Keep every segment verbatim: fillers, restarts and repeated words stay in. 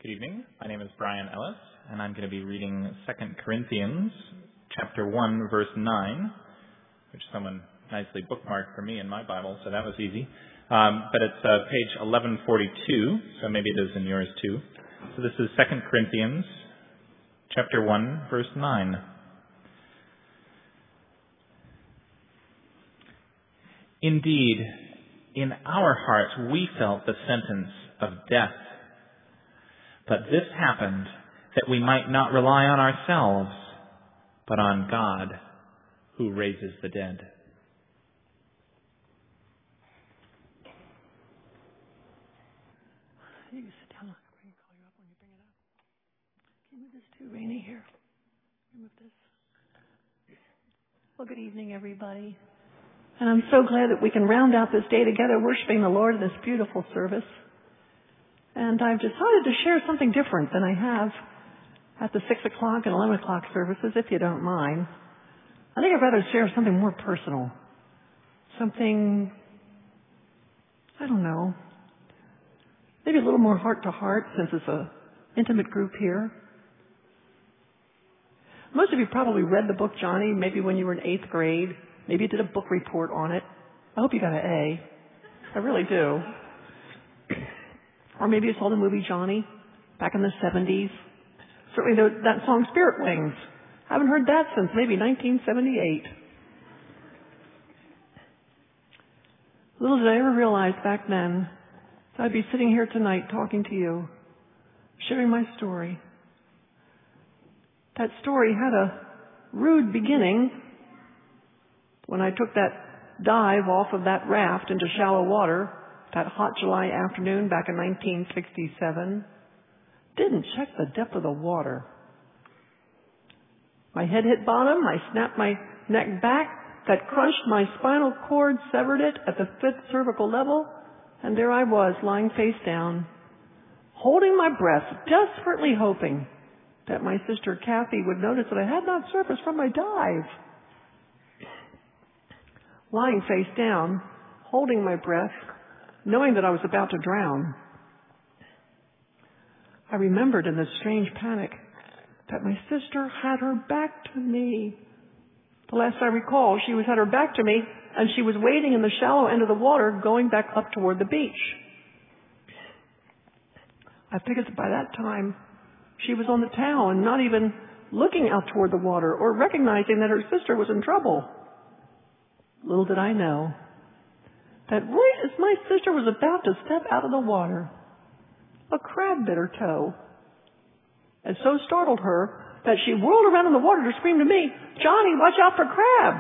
Good evening. My name is Brian Ellis, and I'm going to be reading Second Corinthians chapter one, verse nine, which someone nicely bookmarked for me in my Bible, so that was easy. Um, but it's uh, page eleven forty-two, so maybe it is in yours too. So this is Second Corinthians chapter one, verse nine. Indeed, in our hearts we felt the sentence of death. But this happened that we might not rely on ourselves, but on God, who raises the dead. You can sit down. I can call you up when you bring it up. Can you move this too, Rainey? Here. Can you move this? Well, good evening, everybody. And I'm so glad that we can round out this day together worshiping the Lord in this beautiful service. And I've decided to share something different than I have at the six o'clock and eleven o'clock services, if you don't mind. I think I'd rather share something more personal. Something, I don't know, maybe a little more heart to heart, since it's an intimate group here. Most of you probably read the book Johnny, maybe when you were in eighth grade. Maybe you did a book report on it. I hope you got an A. I really do. Or maybe you saw the movie Johnny back in the seventies. Certainly the, that song Spirit Wings. Haven't heard that since maybe nineteen seventy-eight. Little did I ever realize back then that I'd be sitting here tonight talking to you, sharing my story. That story had a rude beginning when I took that dive off of that raft into shallow water that hot July afternoon back in nineteen sixty-seven. Didn't check the depth of the water. My head hit bottom. I snapped my neck back. That crunched my spinal cord, severed it at the fifth cervical level, and there I was, lying face down, holding my breath, desperately hoping that my sister Kathy would notice that I had not surfaced from my dive. Lying face down, holding my breath, knowing that I was about to drown. I remembered in this strange panic that my sister had her back to me. The last I recall, she was had her back to me, and she was wading in the shallow end of the water, going back up toward the beach. I figured that by that time, she was on the towel and not even looking out toward the water or recognizing that her sister was in trouble. Little did I know that right as my sister was about to step out of the water, a crab bit her toe. It so startled her that she whirled around in the water to scream to me, "Johnny, watch out for crabs!"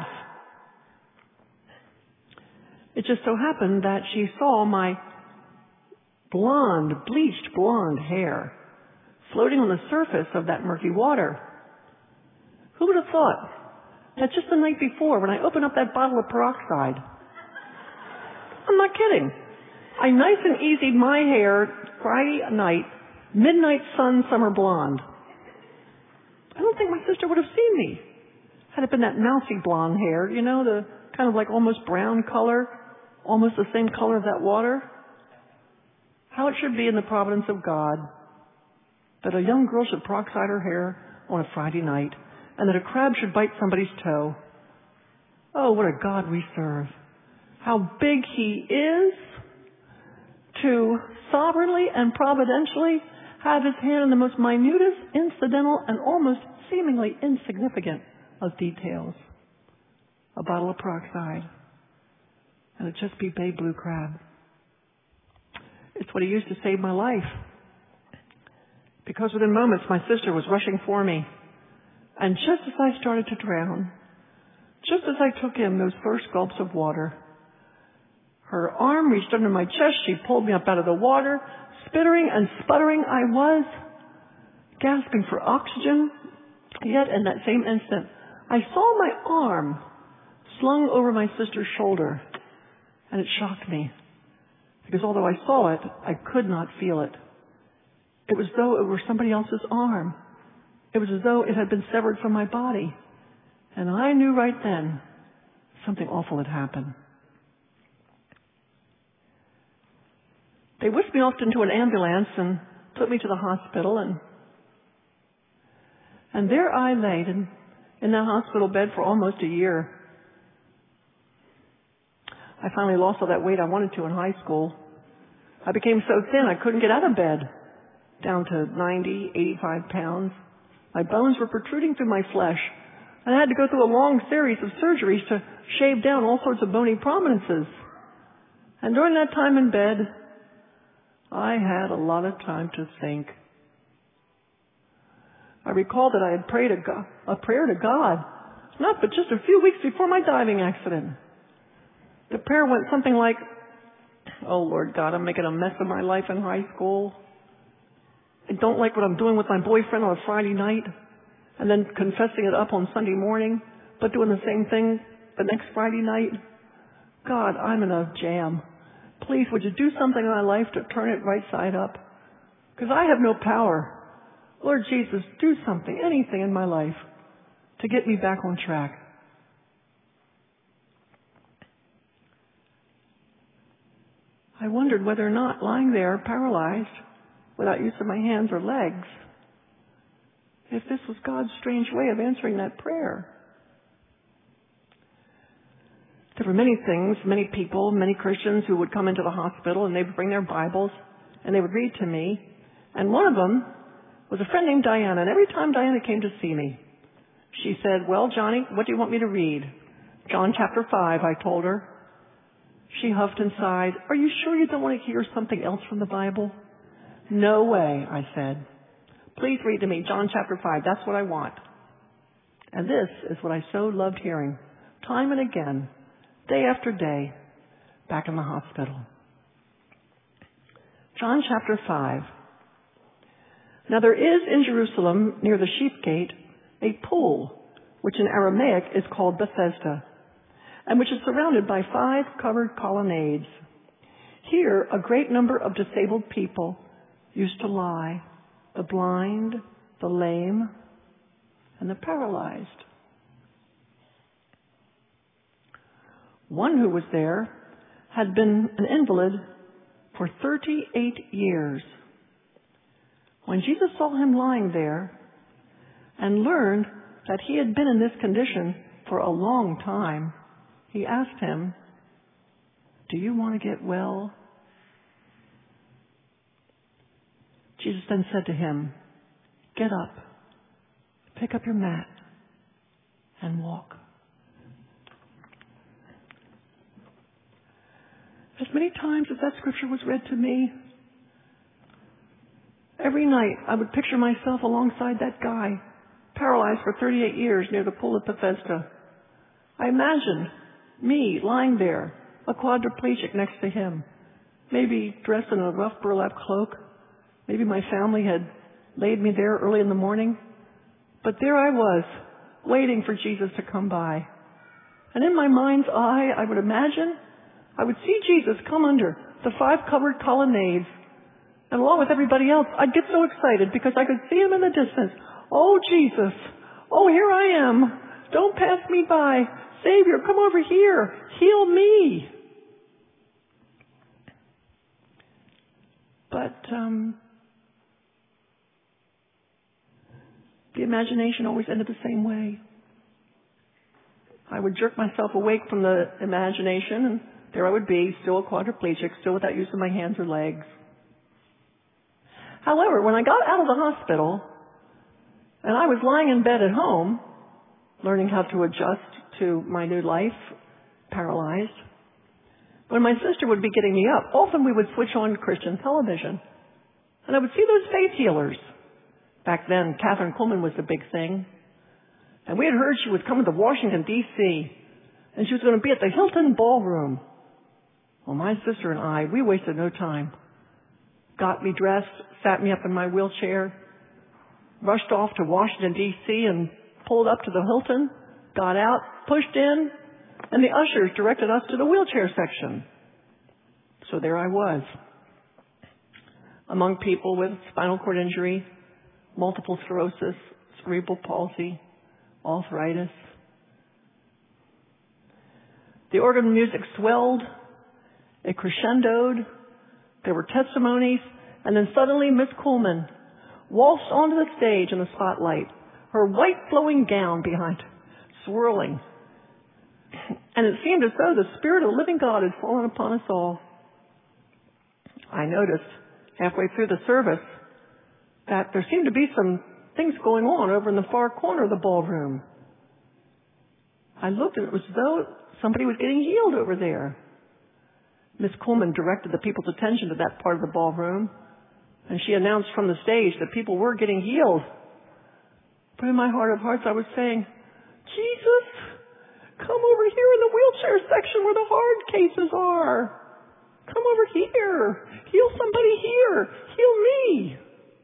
It just so happened that she saw my blonde, bleached blonde hair floating on the surface of that murky water. Who would have thought that just the night before, when I opened up that bottle of peroxide, I'm not kidding, I nice and easied my hair Friday night, midnight sun, summer blonde. I don't think my sister would have seen me had it been that mousy blonde hair, you know, the kind of like almost brown color, almost the same color of that water. How it should be in the providence of God that a young girl should peroxide her hair on a Friday night and that a crab should bite somebody's toe. Oh, what a God we serve. How big He is to sovereignly and providentially have His hand in the most minutest, incidental, and almost seemingly insignificant of details. A bottle of peroxide. And it'd just be Bay Blue Crab. It's what He used to save my life. Because within moments my sister was rushing for me. And just as I started to drown, just as I took in those first gulps of water, her arm reached under my chest. She pulled me up out of the water. Spittering and sputtering I was, gasping for oxygen. Yet in that same instant, I saw my arm slung over my sister's shoulder. And it shocked me. Because although I saw it, I could not feel it. It was as though it were somebody else's arm. It was as though it had been severed from my body. And I knew right then something awful had happened. They whisked me off into an ambulance, and took me to the hospital, and and there I laid in, in that hospital bed for almost a year. I finally lost all that weight I wanted to in high school. I became so thin I couldn't get out of bed, down to ninety, eighty-five pounds. My bones were protruding through my flesh, and I had to go through a long series of surgeries to shave down all sorts of bony prominences. And during that time in bed, I had a lot of time to think. I recall that I had prayed a, God, a prayer to God, not but just a few weeks before my diving accident. The prayer went something like, "Oh, Lord God, I'm making a mess of my life in high school. I don't like what I'm doing with my boyfriend on a Friday night, and then confessing it up on Sunday morning, but doing the same thing the next Friday night. God, I'm in a jam. Please, would you do something in my life to turn it right side up? Because I have no power. Lord Jesus, do something, anything in my life to get me back on track." I wondered whether or not lying there paralyzed, without use of my hands or legs, if this was God's strange way of answering that prayer. There were many things, many people, many Christians who would come into the hospital and they would bring their Bibles and they would read to me. And one of them was a friend named Diana. And every time Diana came to see me, she said, "Well, Johnny, what do you want me to read?" "John chapter five, I told her. She huffed and sighed. "Are you sure you don't want to hear something else from the Bible?" "No way," I said. "Please read to me John chapter five. That's what I want." And this is what I so loved hearing, time and again, day after day, back in the hospital. John chapter five. "Now there is in Jerusalem, near the sheep gate, a pool, which in Aramaic is called Bethesda, and which is surrounded by five covered colonnades. Here a great number of disabled people used to lie, the blind, the lame, and the paralyzed. One who was there had been an invalid for thirty-eight years. When Jesus saw him lying there and learned that he had been in this condition for a long time, he asked him, 'Do you want to get well?' Jesus then said to him, 'Get up, pick up your mat, and walk.' As many times as that scripture was read to me, every night I would picture myself alongside that guy, paralyzed for thirty-eight years near the pool of Bethesda. I imagined me lying there, a quadriplegic next to him, maybe dressed in a rough burlap cloak. Maybe my family had laid me there early in the morning. But there I was, waiting for Jesus to come by. And in my mind's eye, I would imagine I would see Jesus come under the five covered colonnades. And along with everybody else, I'd get so excited because I could see him in the distance. "Oh, Jesus. Oh, here I am. Don't pass me by. Savior, come over here. Heal me." But um, the imagination always ended the same way. I would jerk myself awake from the imagination, and there I would be, still a quadriplegic, still without use of my hands or legs. However, when I got out of the hospital and I was lying in bed at home, learning how to adjust to my new life, paralyzed, when my sister would be getting me up, often we would switch on Christian television, and I would see those faith healers. Back then, Catherine Kuhlman was the big thing, and we had heard she was coming to Washington, D C, and she was going to be at the Hilton Ballroom. Well, my sister and I, we wasted no time. Got me dressed, sat me up in my wheelchair, rushed off to Washington, D C, and pulled up to the Hilton, got out, pushed in, and the ushers directed us to the wheelchair section. So there I was, among people with spinal cord injury, multiple sclerosis, cerebral palsy, arthritis. The organ music swelled, it crescendoed, there were testimonies, And then suddenly Miss Coleman waltzed onto the stage in the spotlight, her white flowing gown behind, swirling. And it seemed as though the Spirit of the living God had fallen upon us all. I noticed halfway through the service that there seemed to be some things going on over in the far corner of the ballroom. I looked and it was as though somebody was getting healed over there. Miss Coleman directed the people's attention to that part of the ballroom, and she announced from the stage that people were getting healed. But in my heart of hearts, I was saying, Jesus, come over here in the wheelchair section where the hard cases are. Come over here. Heal somebody here. Heal me.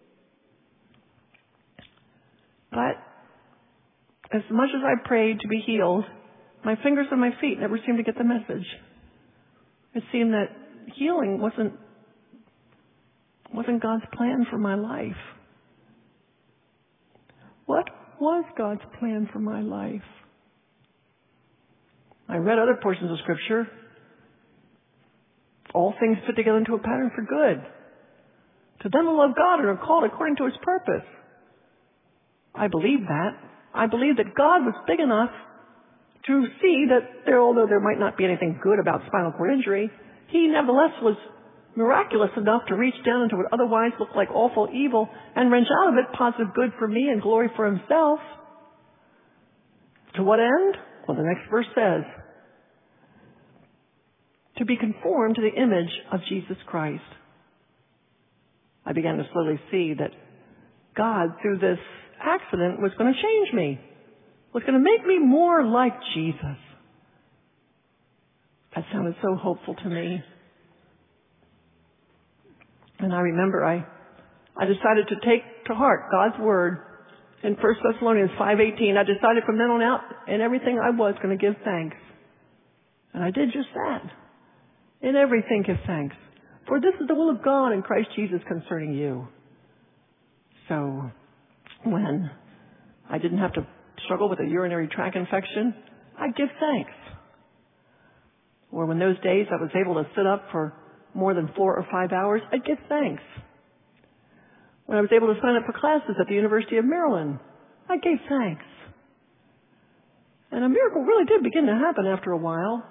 But as much as I prayed to be healed, my fingers and my feet never seemed to get the message. It seemed that healing wasn't wasn't God's plan for my life. What was God's plan for my life? I read other portions of Scripture. All things fit together into a pattern for good. To them who love God and are called according to His purpose. I believe that. I believe that God was big enough to see that there, although there might not be anything good about spinal cord injury, He nevertheless was miraculous enough to reach down into what otherwise looked like awful evil and wrench out of it positive good for me and glory for Himself. To what end? Well, the next verse says, to be conformed to the image of Jesus Christ. I began to slowly see that God, through this accident, was going to change me, was going to make me more like Jesus. That sounded so hopeful to me. And I remember I, I decided to take to heart God's word in First Thessalonians five eighteen. I decided from then on out, in everything I was going to give thanks. And I did just that. In everything give thanks. For this is the will of God in Christ Jesus concerning you. So, when I didn't have to struggle with a urinary tract infection, I'd give thanks. Or when those days I was able to sit up for more than four or five hours, I'd give thanks. When I was able to sign up for classes at the University of Maryland, I gave thanks. And a miracle really did begin to happen after a while.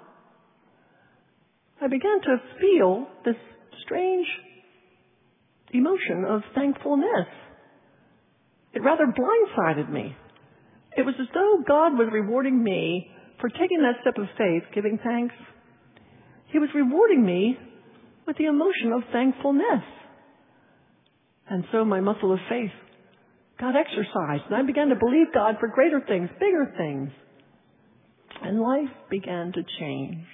I began to feel this strange emotion of thankfulness. It rather blindsided me. It was as though God was rewarding me for taking that step of faith, giving thanks. He was rewarding me with the emotion of thankfulness. And so my muscle of faith got exercised, and I began to believe God for greater things, bigger things. And life began to change.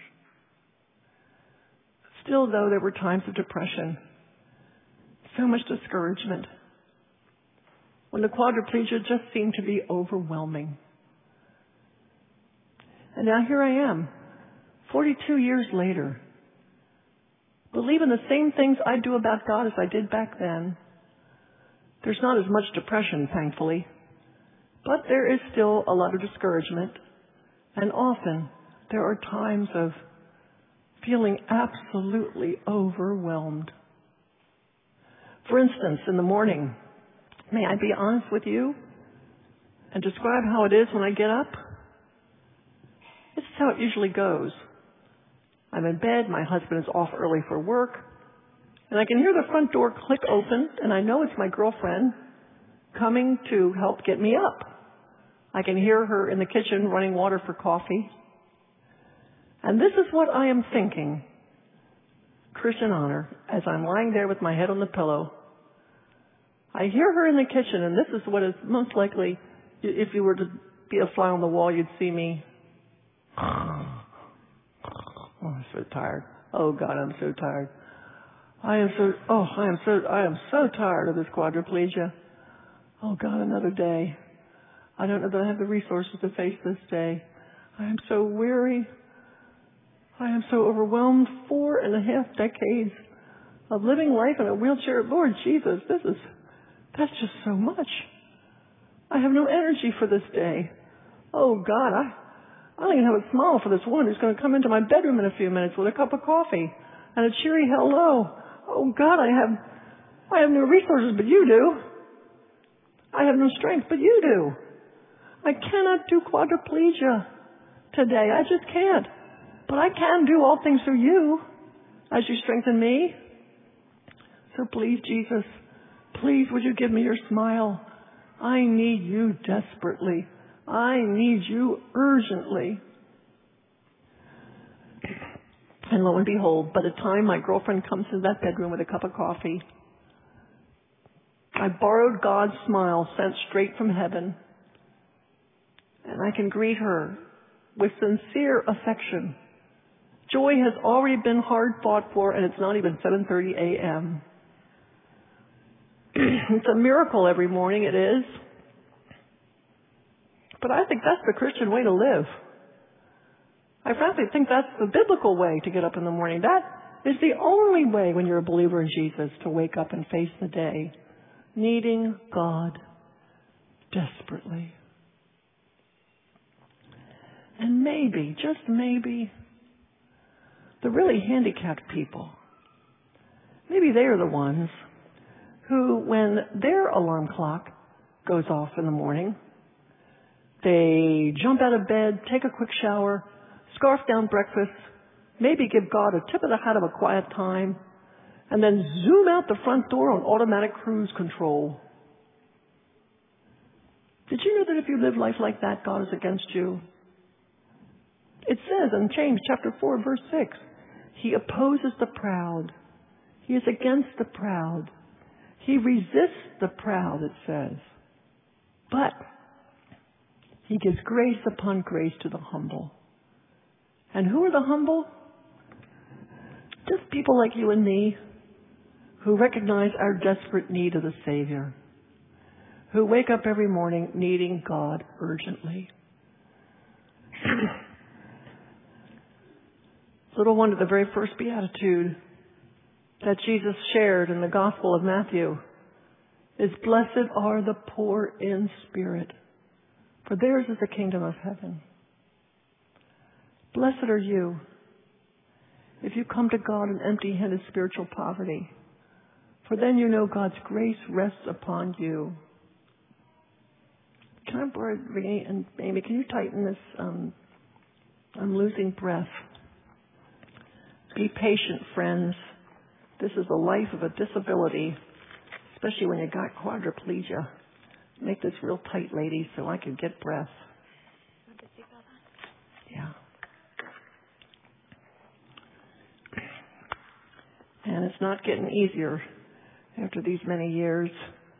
Still, though, there were times of depression, so much discouragement, when the quadriplegia just seemed to be overwhelming. And now here I am, forty-two years later, believing the same things I do about God as I did back then. There's not as much depression, thankfully, but there is still a lot of discouragement, and often there are times of feeling absolutely overwhelmed. For instance, in the morning, may I be honest with you and describe how it is when I get up? This is how it usually goes. I'm in bed, my husband is off early for work, and I can hear the front door click open, and I know it's my girlfriend coming to help get me up. I can hear her in the kitchen running water for coffee. And this is what I am thinking, Christian Honor, as I'm lying there with my head on the pillow. I hear her in the kitchen, and this is what is most likely, if you were to be a fly on the wall, you'd see me. Oh, I'm so tired. Oh, God, I'm so tired. I am so, oh, I am so, I am so tired of this quadriplegia. Oh, God, another day. I don't know that I have the resources to face this day. I am so weary. I am so overwhelmed. Four and a half decades of living life in a wheelchair. Lord Jesus, this is, that's just so much. I have no energy for this day. Oh, God, I, I don't even have a smile for this woman who's going to come into my bedroom in a few minutes with a cup of coffee and a cheery hello. Oh, God, I have, I have no resources, but you do. I have no strength, but you do. I cannot do quadriplegia today. I just can't. But I can do all things through you as you strengthen me. So please, Jesus, please would you give me your smile. I need you desperately. I need you urgently. And lo and behold, by the time my girlfriend comes to that bedroom with a cup of coffee, I borrowed God's smile sent straight from heaven. And I can greet her with sincere affection. Joy has already been hard fought for, and it's not even seven thirty a.m. It's a miracle every morning, it is. But I think that's the Christian way to live. I frankly think that's the biblical way to get up in the morning. That is the only way when you're a believer in Jesus to wake up and face the day, needing God desperately. And maybe, just maybe, the really handicapped people, maybe they are the ones who, when their alarm clock goes off in the morning, they jump out of bed, take a quick shower, scarf down breakfast, maybe give God a tip of the hat of a quiet time, and then zoom out the front door on automatic cruise control. Did you know that if you live life like that, God is against you? It says in James chapter four, verse six, He opposes the proud. He is against the proud. He resists the proud, it says. But He gives grace upon grace to the humble. And who are the humble? Just people like you and me who recognize our desperate need of the Savior, who wake up every morning needing God urgently. Little wonder the very first beatitude that Jesus shared in the Gospel of Matthew is, "Blessed are the poor in spirit, for theirs is the kingdom of heaven." Blessed are you if you come to God in empty-handed spiritual poverty, for then you know God's grace rests upon you. Can I borrow, Amy, and Amy, can you tighten this? Um, I'm losing breath. Be patient, friends. This is the life of a disability, especially when you got quadriplegia. Make this real tight, ladies, so I can get breath. Yeah. And it's not getting easier after these many years.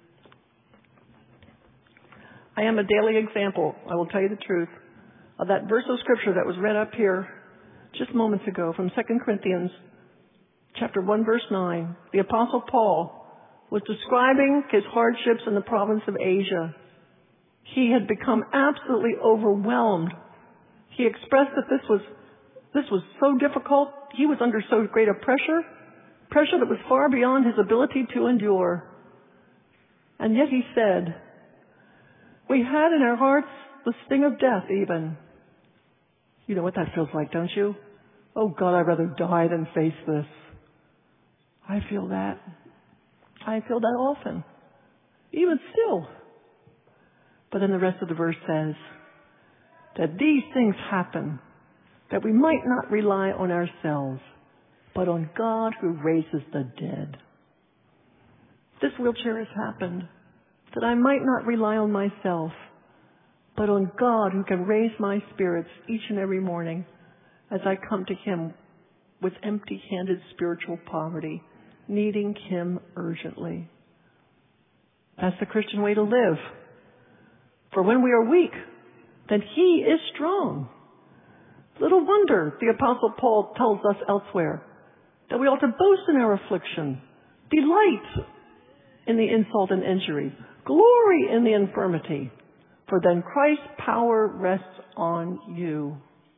I am a daily example, I will tell you the truth, of that verse of Scripture that was read up here just moments ago from Second Corinthians chapter one, verse nine. The Apostle Paul was describing his hardships in the province of Asia. He had become absolutely overwhelmed. He expressed that this was, this was so difficult. He was under so great a pressure, pressure that was far beyond his ability to endure. And yet he said, we had in our hearts the sting of death even. You know what that feels like, don't you? Oh God, I'd rather die than face this. I feel that. I feel that often. Even still. But then the rest of the verse says that these things happen that we might not rely on ourselves, but on God who raises the dead. This wheelchair has happened that I might not rely on myself, but on God who can raise my spirits each and every morning as I come to Him with empty-handed spiritual poverty, needing Him urgently. That's the Christian way to live. For when we are weak, then He is strong. Little wonder the Apostle Paul tells us elsewhere that we ought to boast in our affliction, delight in the insult and injury, glory in the infirmity, for then Christ's power rests on you.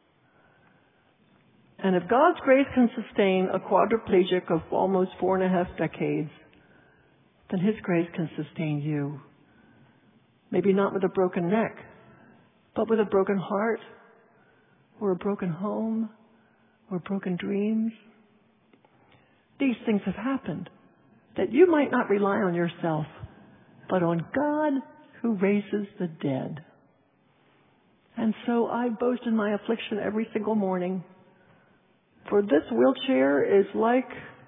And if God's grace can sustain a quadriplegic of almost four and a half decades, then His grace can sustain you. Maybe not with a broken neck, but with a broken heart, or a broken home, or broken dreams. These things have happened. that you might not rely on yourself, but on God who raises the dead. And so I boast in my affliction every single morning. For this wheelchair is like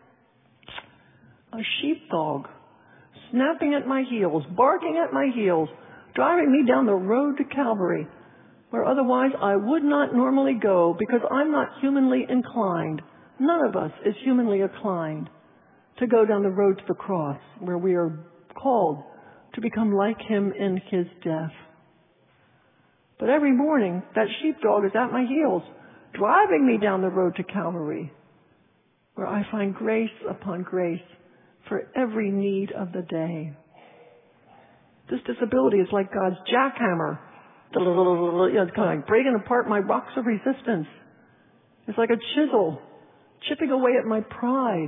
a sheepdog, snapping at my heels, barking at my heels, driving me down the road to Calvary, where otherwise I would not normally go because I'm not humanly inclined. None of us is humanly inclined to go down the road to the cross, where we are called to become like him in his death. But every morning, that sheepdog is at my heels, driving me down the road to Calvary, where I find grace upon grace for every need of the day. This disability is like God's jackhammer, you know, kind of like breaking apart my rocks of resistance. It's like a chisel, chipping away at my pride.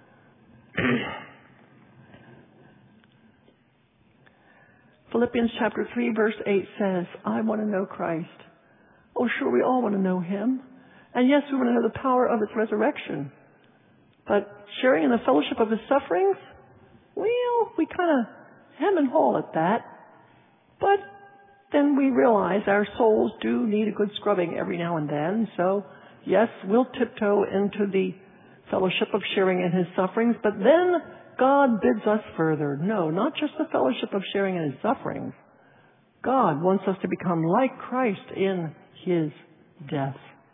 Philippians chapter three verse eight says, I want to know Christ. Oh, sure, we all want to know him. And yes, we want to know the power of his resurrection. But sharing in the fellowship of his sufferings, well, we kind of hem and haw at that. But then we realize our souls do need a good scrubbing every now and then. So, yes, we'll tiptoe into the fellowship of sharing in his sufferings. But then God bids us further. No, not just the fellowship of sharing in his sufferings. God wants us to become like Christ in his death.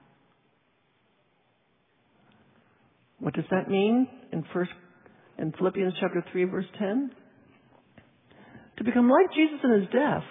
What does that mean in first in Philippians chapter three verse ten? To become like Jesus in his death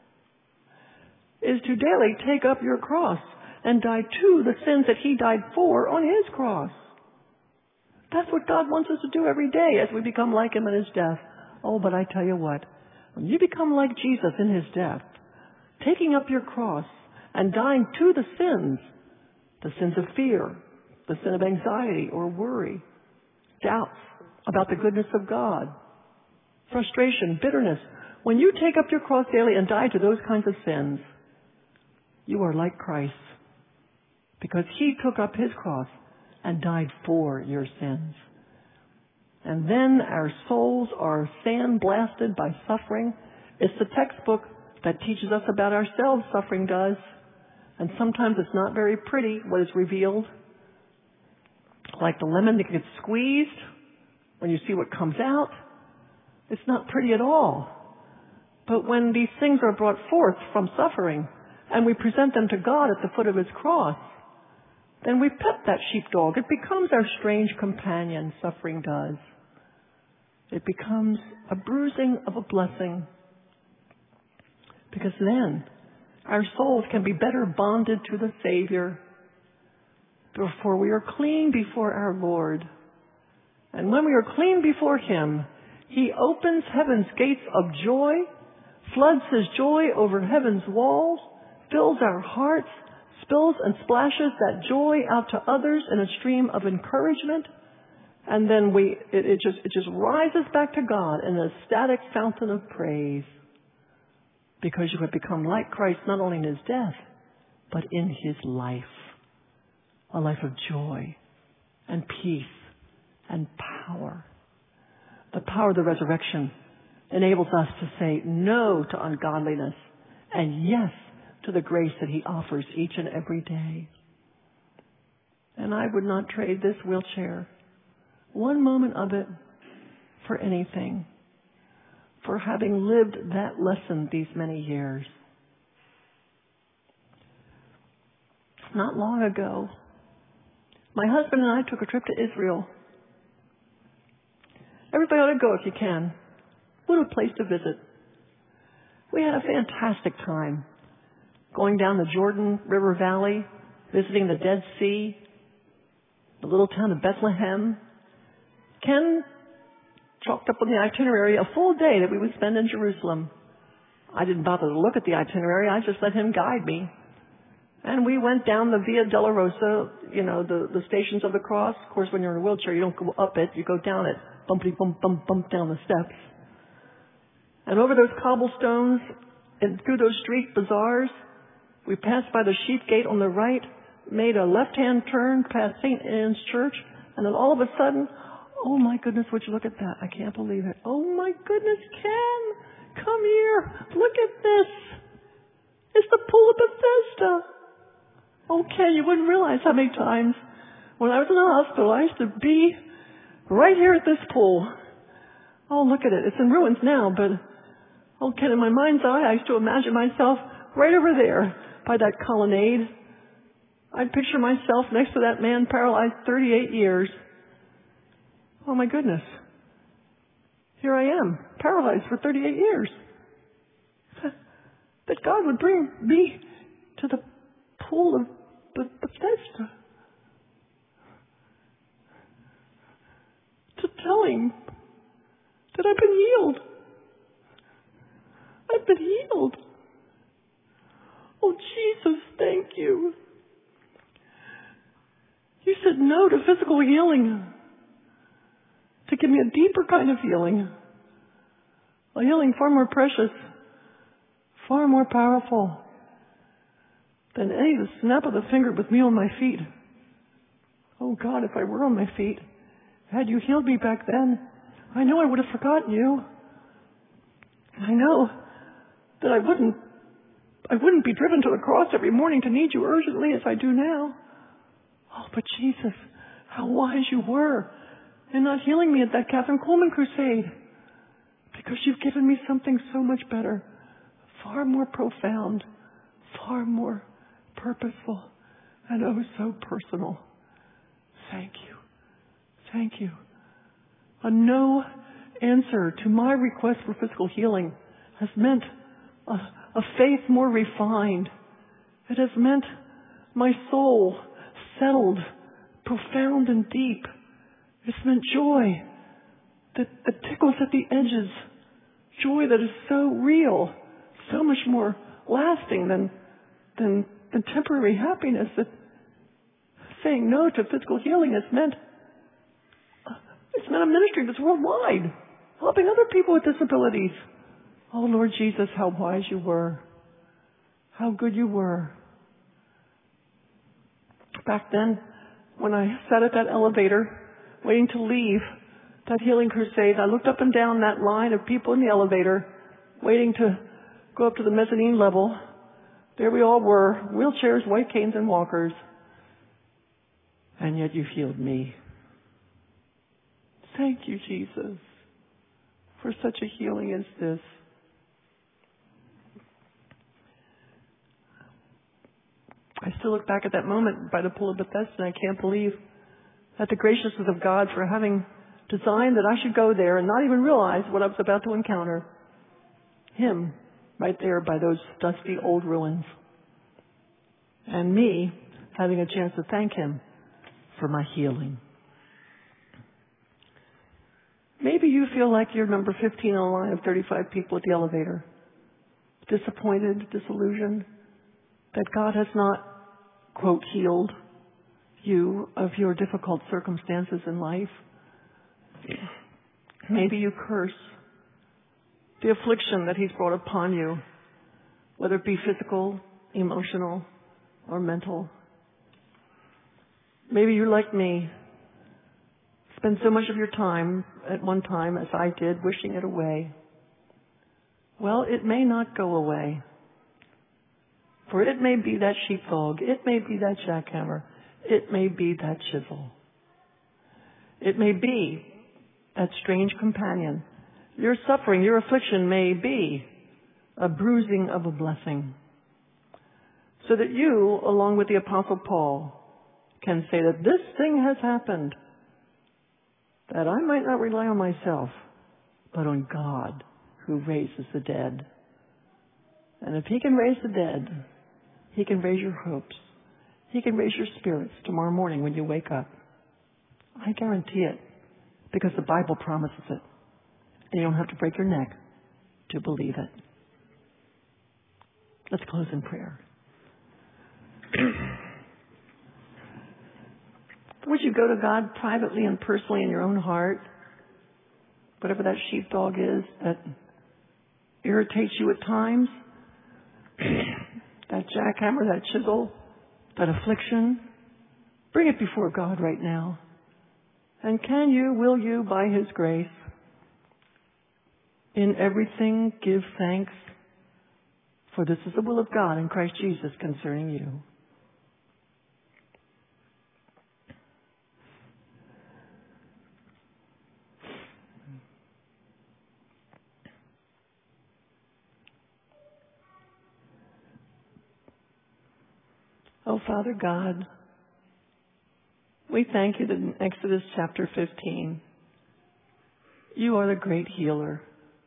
is to daily take up your cross and die to the sins that he died for on his cross. That's what God wants us to do every day as we become like him in his death. Oh, but I tell you what, when you become like Jesus in his death, taking up your cross and dying to the sins, the sins of fear, the sin of anxiety or worry, doubts about the goodness of God, frustration, bitterness. When you take up your cross daily and die to those kinds of sins, you are like Christ because he took up his cross and died for your sins. And then our souls are sandblasted by suffering. It's the textbook that teaches us about ourselves, suffering does. And sometimes it's not very pretty what is revealed. Like the lemon that gets squeezed when you see what comes out. It's not pretty at all. But when these things are brought forth from suffering and we present them to God at the foot of his cross, then we pet that sheepdog. It becomes our strange companion, suffering does. It becomes a bruising of a blessing. Because then our souls can be better bonded to the Savior. For we are clean before our Lord. And when we are clean before him, he opens heaven's gates of joy, floods his joy over heaven's walls, fills our hearts, spills and splashes that joy out to others in a stream of encouragement. And then we, it, it just, it just rises back to God in an ecstatic fountain of praise. Because you have become like Christ not only in his death, but in his life. A life of joy and peace and power. The power of the resurrection enables us to say no to ungodliness and yes to the grace that he offers each and every day. And I would not trade this wheelchair, one moment of it, for anything, for having lived that lesson these many years. Not long ago, my husband and I took a trip to Israel. Everybody ought to go if you can. What a place to visit. We had a fantastic time going down the Jordan River Valley, visiting the Dead Sea, the little town of Bethlehem. Ken chalked up on the itinerary a full day that we would spend in Jerusalem. I didn't bother to look at the itinerary. I just let him guide me. And we went down the Via Dolorosa, you know, the, the Stations of the Cross. Of course, when you're in a wheelchair, you don't go up it. You go down it. Bumpity bump, bump, bump down the steps. And over those cobblestones and through those street bazaars, we passed by the sheep gate on the right, made a left-hand turn past Saint Anne's Church, and then all of a sudden, Oh my goodness, would you look at that? I can't believe it. Oh my goodness, Ken, come here. Look at this. It's the Pool of Bethesda. Oh, Ken, you wouldn't realize how many times when I was in the hospital, I used to be right here at this pool. Oh, look at it. It's in ruins now, but oh, Ken, in my mind's eye, I used to imagine myself right over there by that colonnade. I'd picture myself next to that man paralyzed thirty-eight years. Oh my goodness. Here I am, paralyzed for thirty-eight years. That God would bring me to the pool of Bethesda to tell him that I've been healed. I've been healed. Oh, Jesus, thank you. You said no to physical healing, to give me a deeper kind of healing, a healing far more precious, far more powerful than any the snap of the finger with me on my feet. Oh God, if I were on my feet, had you healed me back then, I know I would have forgotten you. I know that I wouldn't, I wouldn't be driven to the cross every morning to need you urgently as I do now. Oh, but Jesus, how wise you were in not healing me at that Catherine Coleman crusade, because you've given me something so much better, far more profound, far more purposeful, and oh so personal. Thank you. Thank you. A no answer to my request for physical healing has meant a, a faith more refined. It has meant my soul settled, profound and deep. It's meant joy that, that tickles at the edges, joy that is so real, so much more lasting than, than, than temporary happiness. That saying no to physical healing has meant, it's meant a ministry that's worldwide, helping other people with disabilities. Oh, Lord Jesus, how wise you were, how good you were. Back then, when I sat at that elevator, waiting to leave that healing crusade, I looked up and down that line of people in the elevator, waiting to go up to the mezzanine level. There we all were, wheelchairs, white canes, and walkers. And yet you healed me. Thank you, Jesus, for such a healing as this. I still look back at that moment by the Pool of Bethesda, and I can't believe that the graciousness of God for having designed that I should go there and not even realize what I was about to encounter. Him, right there by those dusty old ruins. And me having a chance to thank him for my healing. Maybe you feel like you're number fifteen on a line of thirty-five people at the elevator. Disappointed, disillusioned, that God has not, quote, healed you of your difficult circumstances in life. Maybe you curse the affliction that he's brought upon you, whether it be physical, emotional, or mental. Maybe you're like me, spend so much of your time at one time, as I did, wishing it away. Well, it may not go away. For it may be that sheepdog, it may be that jackhammer, it may be that chisel. It may be that strange companion. Your suffering, your affliction may be a bruising of a blessing. So that you, along with the Apostle Paul, can say that this thing has happened, that I might not rely on myself, but on God who raises the dead. And if he can raise the dead, he can raise your hopes. He can raise your spirits tomorrow morning when you wake up. I guarantee it, because the Bible promises it. And you don't have to break your neck to believe it. Let's close in prayer. Would you go to God privately and personally in your own heart? Whatever that sheepdog is that irritates you at times, that jackhammer, that chisel, that affliction, bring it before God right now. And can you, will you, by His grace, in everything give thanks? For this is the will of God in Christ Jesus concerning you. Oh, Father God, we thank you that in Exodus chapter fifteen, you are the great healer.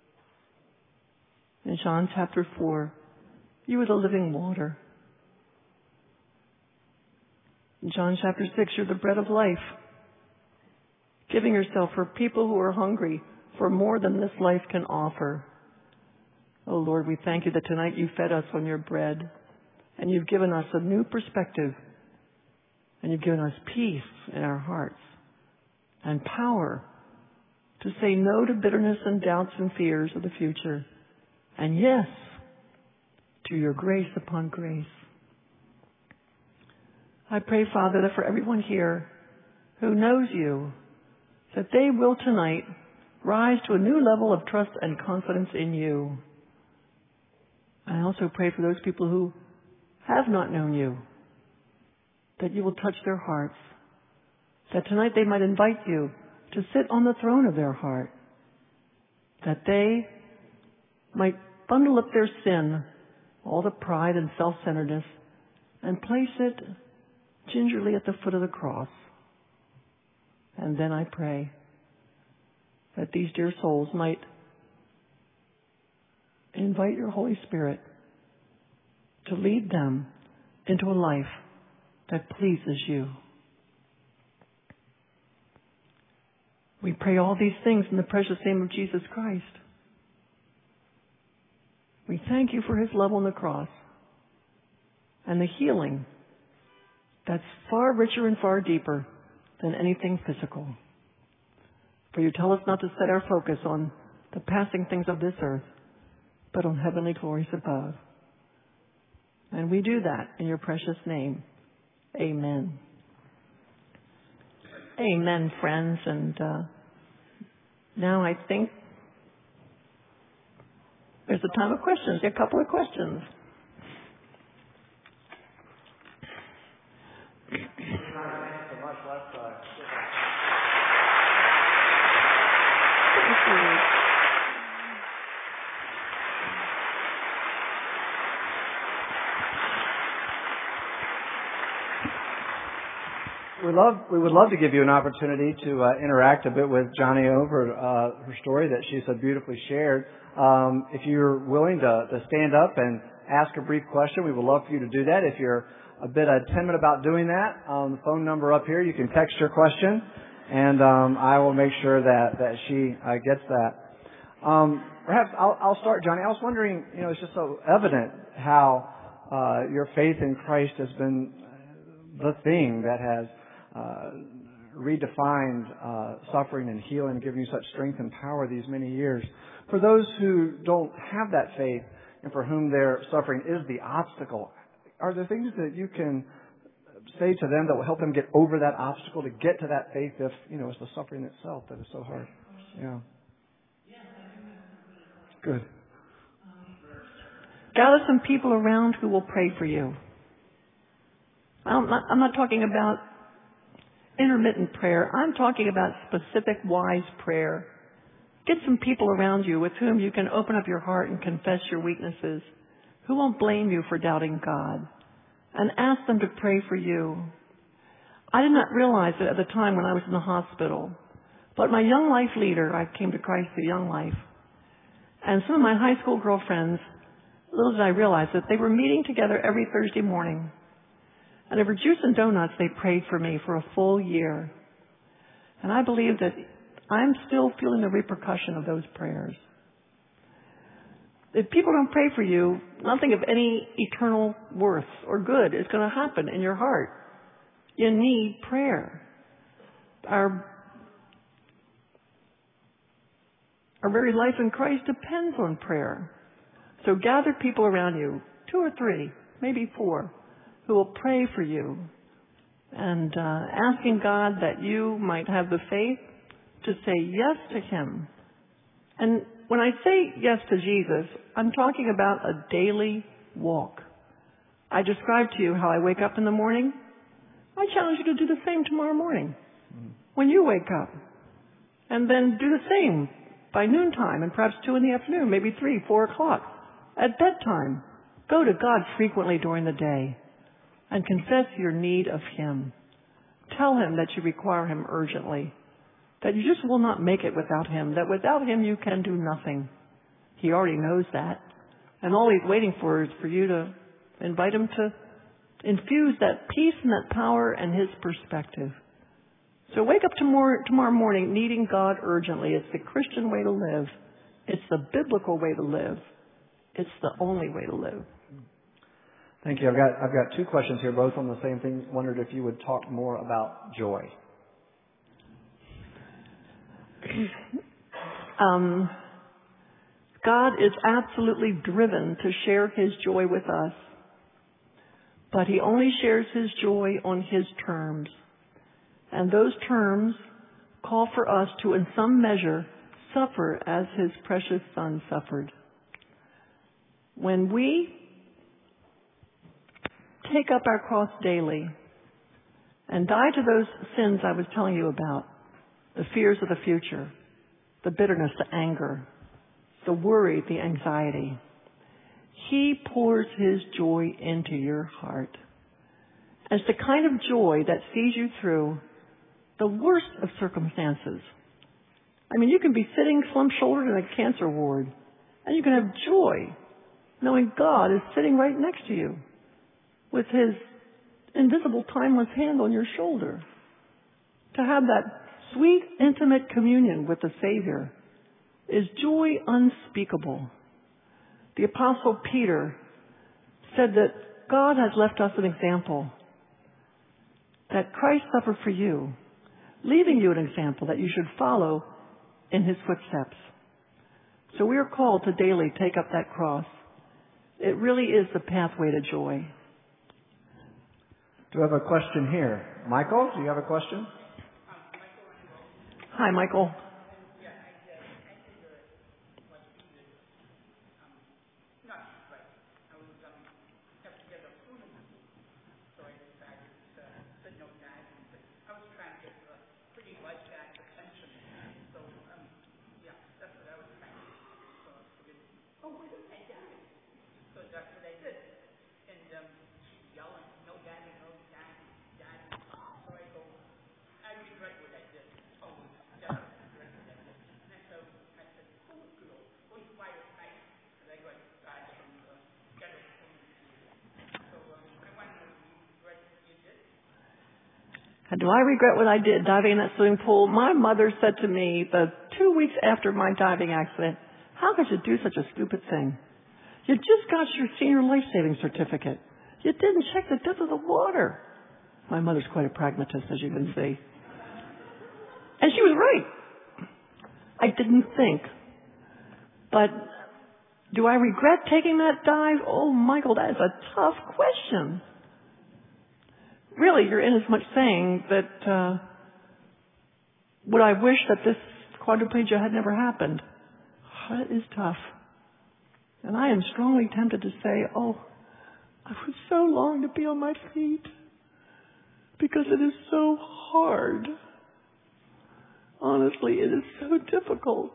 In John chapter four, you are the living water. In John chapter six, you're the bread of life, giving yourself for people who are hungry for more than this life can offer. Oh, Lord, we thank you that tonight you fed us on your bread. And you've given us a new perspective. And you've given us peace in our hearts. And power to say no to bitterness and doubts and fears of the future. And yes, to your grace upon grace. I pray, Father, that for everyone here who knows you, that they will tonight rise to a new level of trust and confidence in you. I also pray for those people who have not known you, that you will touch their hearts, that tonight they might invite you to sit on the throne of their heart, that they might bundle up their sin, all the pride and self-centeredness, and place it gingerly at the foot of the cross. And then I pray that these dear souls might invite your Holy Spirit to lead them into a life that pleases you. We pray all these things in the precious name of Jesus Christ. We thank you for His love on the cross and the healing that's far richer and far deeper than anything physical. For you tell us not to set our focus on the passing things of this earth, but on heavenly glories above. And we do that in your precious name. Amen. Amen, friends. And uh, now I think there's a time of questions. A couple of questions. We love. We would love to give you an opportunity to uh, interact a bit with Johnny over uh, her story that she so beautifully shared. Um, if you're willing to, to stand up and ask a brief question, we would love for you to do that. If you're a bit uh, timid about doing that, um, the phone number up here, you can text your question, and um, I will make sure that that she uh, gets that. Um, perhaps I'll, I'll start, Johnny. I was wondering, you know, it's just so evident how uh, your faith in Christ has been the thing that has Uh, redefined uh, suffering and healing, giving you such strength and power these many years. For those who don't have that faith and for whom their suffering is the obstacle, are there things that you can say to them that will help them get over that obstacle to get to that faith if, you know, it's the suffering itself that is so hard? Yeah. Good. Gather some people around who will pray for you. I'm not, I'm not talking about intermittent prayer. I'm talking about specific, wise prayer. Get some people around you with whom you can open up your heart and confess your weaknesses, who won't blame you for doubting God, and ask them to pray for you. I did not realize it at the time when I was in the hospital, but my young life leader, I came to Christ through Young Life, and some of my high school girlfriends, little did I realize that they were meeting together every Thursday morning. And over juice and donuts, they prayed for me for a full year. And I believe that I'm still feeling the repercussion of those prayers. If people don't pray for you, nothing of any eternal worth or good is going to happen in your heart. You need prayer. Our, our very life in Christ depends on prayer. So gather people around you, two or three, maybe four, who will pray for you, and uh, asking God that you might have the faith to say yes to Him. And when I say yes to Jesus, I'm talking about a daily walk. I described to you how I wake up in the morning. I challenge you to do the same tomorrow morning when you wake up. And then do the same by noontime and perhaps two in the afternoon, maybe three, four o'clock. At bedtime, go to God frequently during the day and confess your need of Him. Tell Him that you require Him urgently, that you just will not make it without Him, that without Him you can do nothing. He already knows that. And all He's waiting for is for you to invite Him to infuse that peace and that power and His perspective. So wake up tomorrow, tomorrow morning needing God urgently. It's the Christian way to live. It's the biblical way to live. It's the only way to live. Thank you. I've got I've got two questions here, both on the same thing. Wondered if you would talk more about joy. um, God is absolutely driven to share His joy with us, but He only shares His joy on His terms. And those terms call for us to, in some measure, suffer as His precious Son suffered. When we take up our cross daily and die to those sins I was telling you about, the fears of the future, the bitterness, the anger, the worry, the anxiety, He pours His joy into your heart. It's the kind of joy that sees you through the worst of circumstances. I mean, you can be sitting slump-shouldered in a cancer ward, and you can have joy knowing God is sitting right next to you with His invisible, timeless hand on your shoulder. To have that sweet, intimate communion with the Savior is joy unspeakable. The Apostle Peter said that God has left us an example, that Christ suffered for you, leaving you an example that you should follow in His footsteps. So we are called to daily take up that cross. It really is the pathway to joy. Do I have a question here? Michael, do you have a question? Hi, Michael. Do I regret what I did diving in that swimming pool? My mother said to me the two weeks after my diving accident, how could you do such a stupid thing? You just got your senior life-saving certificate. You didn't check the depth of the water. My mother's quite a pragmatist, as you can see. And she was right. I didn't think. But do I regret taking that dive? Oh, Michael, that is a tough question. Really, you're in as much saying that, uh, would I wish that this quadriplegia had never happened? That is tough. And I am strongly tempted to say, oh, I would so long to be on my feet because it is so hard. Honestly, it is so difficult.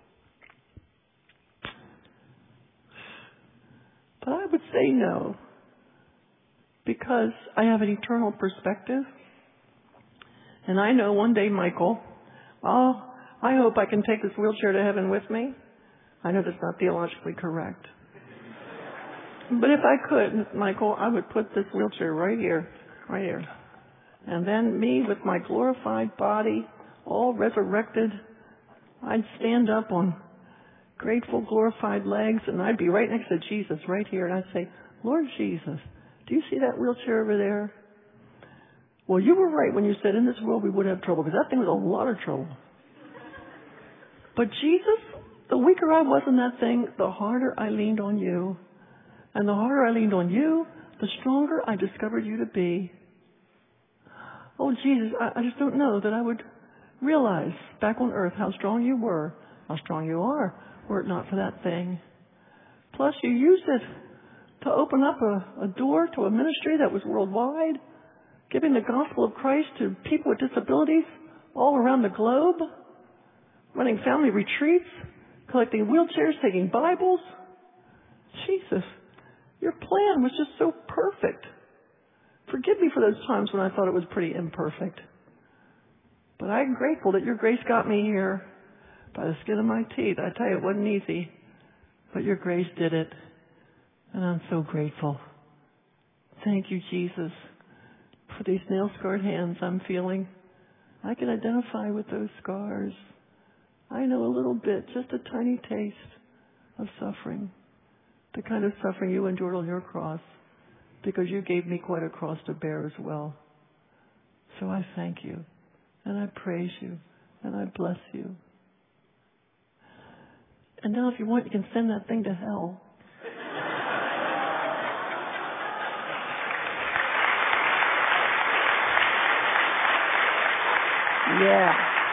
But I would say no. Because I have an eternal perspective. And I know one day, Michael, oh, I hope I can take this wheelchair to heaven with me. I know that's not theologically correct. But if I could, Michael, I would put this wheelchair right here, right here. And then me with my glorified body, all resurrected, I'd stand up on grateful, glorified legs, and I'd be right next to Jesus right here. And I'd say, Lord Jesus, do you see that wheelchair over there? Well, you were right when you said in this world we would have trouble, because that thing was a lot of trouble. But Jesus, the weaker I was in that thing, the harder I leaned on you. And the harder I leaned on you, the stronger I discovered you to be. Oh, Jesus, I, I just don't know that I would realize back on earth how strong you were, how strong you are, were it not for that thing. Plus, you used it to open up a, a door to a ministry that was worldwide, giving the gospel of Christ to people with disabilities all around the globe, running family retreats, collecting wheelchairs, taking Bibles. Jesus, your plan was just so perfect. Forgive me for those times when I thought it was pretty imperfect. But I'm grateful that your grace got me here by the skin of my teeth. I tell you, it wasn't easy, but your grace did it. And I'm so grateful. Thank you, Jesus, for these nail-scarred hands I'm feeling. I can identify with those scars. I know a little bit, just a tiny taste of suffering, the kind of suffering you endured on your cross, because you gave me quite a cross to bear as well. So I thank you, and I praise you, and I bless you. And now if you want, you can send that thing to hell. Yeah.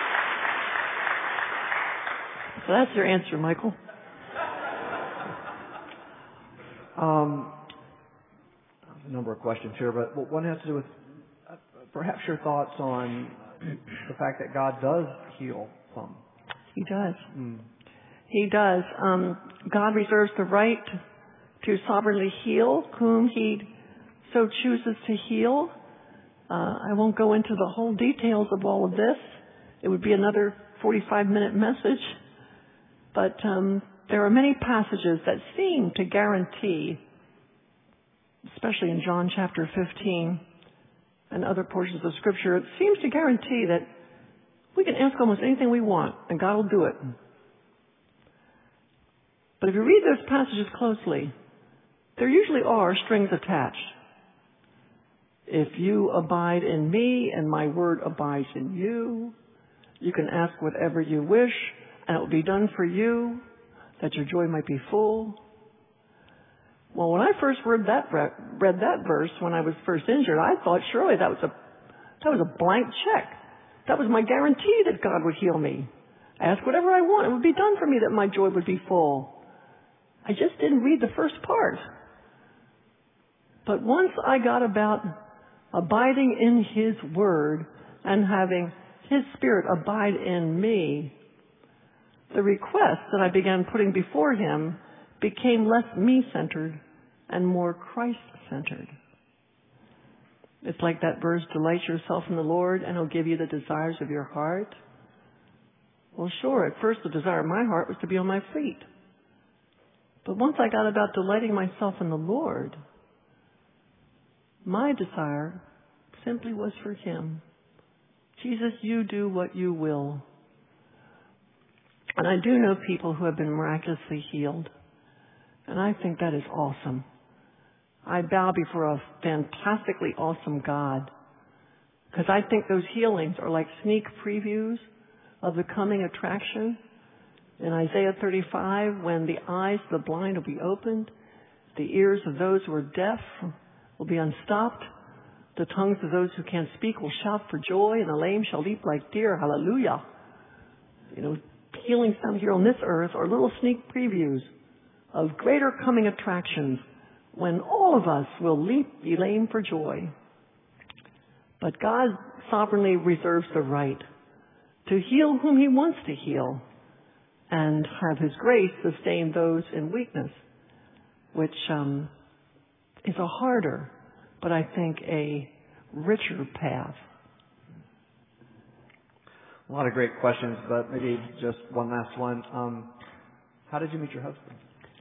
So that's your answer, Michael. Um, a number of questions here, but one has to do with uh, perhaps your thoughts on the fact that God does heal some. He does. Mm. He does. Um, God reserves the right to sovereignly heal whom He so chooses to heal. Uh, I won't go into the whole details of all of this. It would be another forty-five minute message. But um, there are many passages that seem to guarantee, especially in John chapter fifteen and other portions of Scripture, it seems to guarantee that we can ask almost anything we want and God will do it. But if you read those passages closely, there usually are strings attached. If you abide in me and my word abides in you, you can ask whatever you wish and it will be done for you, that your joy might be full. Well, when I first read that, read that verse when I was first injured, I thought surely that was a, that was a blank check. That was my guarantee that God would heal me. Ask whatever I want. It would be done for me that my joy would be full. I just didn't read the first part. But once I got about abiding in His Word and having His Spirit abide in me, the requests that I began putting before Him became less me-centered and more Christ-centered. It's like that verse, delight yourself in the Lord and He'll give you the desires of your heart. Well, sure, at first the desire of my heart was to be on my feet. But once I got about delighting myself in the Lord, my desire simply was for Him. Jesus, you do what you will. And I do know people who have been miraculously healed. And I think that is awesome. I bow before a fantastically awesome God. Because I think those healings are like sneak previews of the coming attraction. In Isaiah thirty-five, when the eyes of the blind will be opened, the ears of those who are deaf will be unstopped, the tongues of those who can't speak will shout for joy, and the lame shall leap like deer. Hallelujah. You know, healings down here on this earth are little sneak previews of greater coming attractions when all of us will leap, be lame for joy. But God sovereignly reserves the right to heal whom He wants to heal and have His grace sustain those in weakness, which um, is a harder, but I think a richer path. A lot of great questions, but maybe just one last one. Um, how did you meet your husband?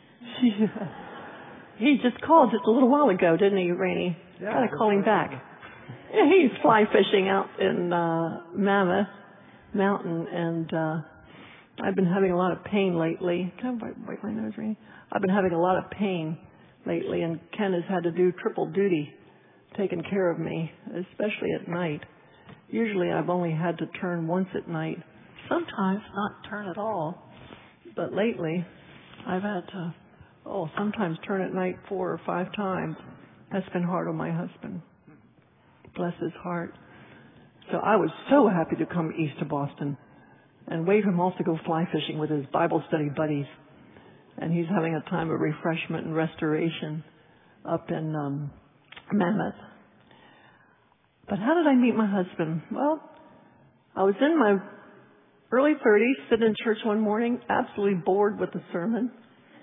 He just called just a little while ago, didn't he, Rainey? Yeah. Gotta call him back. Yeah, he's fly fishing out in uh, Mammoth Mountain, and uh, I've been having a lot of pain lately. Can I wipe, wipe my nose, Rainey? I've been having a lot of pain lately, and Ken has had to do triple duty, taking care of me, especially at night. Usually I've only had to turn once at night, sometimes not turn at all, but lately I've had to, oh, sometimes turn at night four or five times. That's been hard on my husband. Bless his heart. So I was so happy to come east to Boston and wait for him also to go fly fishing with his Bible study buddies. And he's having a time of refreshment and restoration up in um, Mammoth. But how did I meet my husband? Well, I was in my early thirties, sitting in church one morning, absolutely bored with the sermon.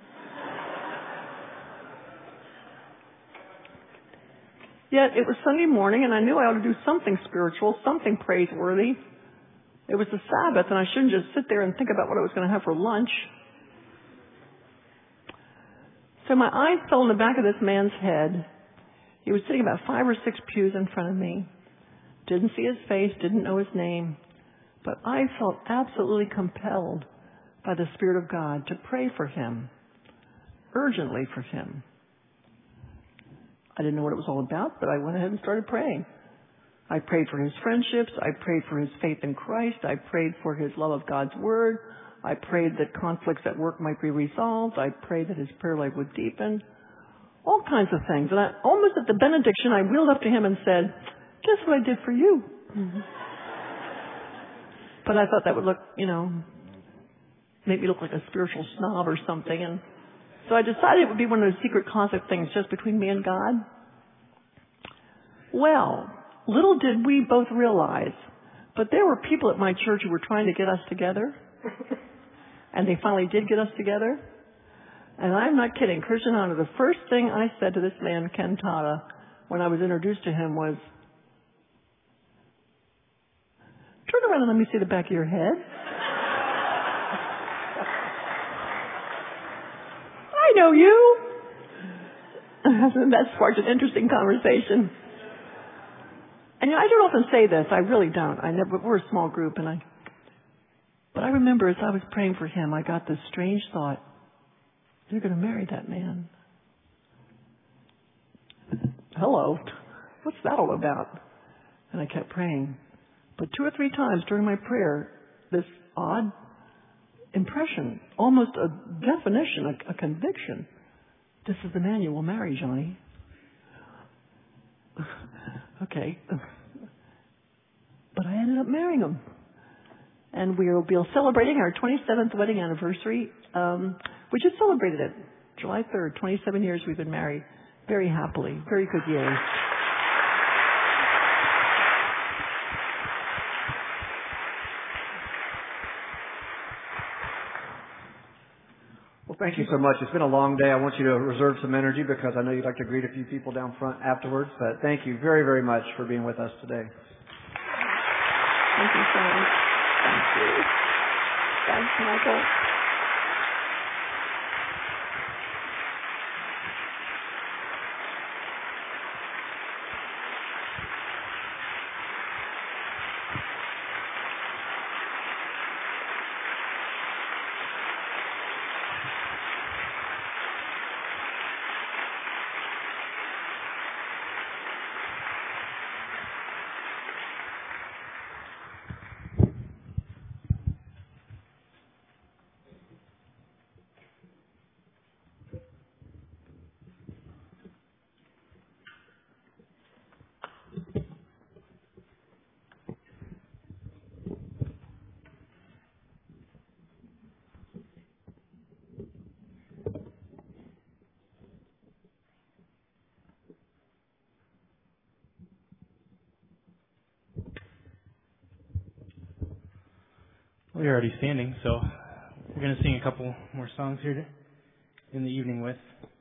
Yet it was Sunday morning, and I knew I ought to do something spiritual, something praiseworthy. It was the Sabbath, and I shouldn't just sit there and think about what I was going to have for lunch. So my eyes fell on the back of this man's head. He was sitting about five or six pews in front of me. Didn't see his face, didn't know his name. But I felt absolutely compelled by the Spirit of God to pray for him, urgently for him. I didn't know what it was all about, but I went ahead and started praying. I prayed for his friendships. I prayed for his faith in Christ. I prayed for his love of God's Word. I prayed that conflicts at work might be resolved. I prayed that his prayer life would deepen. All kinds of things. And I, almost at the benediction, I wheeled up to him and said, "Guess what I did for you?" Mm-hmm. But I thought that would look, you know, make me look like a spiritual snob or something. And so I decided it would be one of those secret closet things just between me and God. Well, little did we both realize, but there were people at my church who were trying to get us together. And they finally did get us together. And I'm not kidding. Christian Honor, the first thing I said to this man, Ken Tada, when I was introduced to him was, "Turn around and let me see the back of your head." "I know you." And that sparked an interesting conversation. And you know, I don't often say this. I really don't. I never. We're a small group, and I. But I remember as I was praying for him, I got this strange thought: you're going to marry that man. Hello. What's that all about? And I kept praying. But two or three times during my prayer, this odd impression, almost a definition, a, a conviction. This is the man you will marry, Johnny. Okay. But I ended up marrying him. And we'll be celebrating our twenty-seventh wedding anniversary. Um, we just celebrated it. July third, twenty-seven years we've been married. Very happily. Very good years. Well, thank you so much. It's been a long day. I want you to reserve some energy because I know you'd like to greet a few people down front afterwards. But thank you very, very much for being with us today. Thank you so much. Thank you. Thanks, Michael. We're already standing, so we're going to sing a couple more songs here in the evening with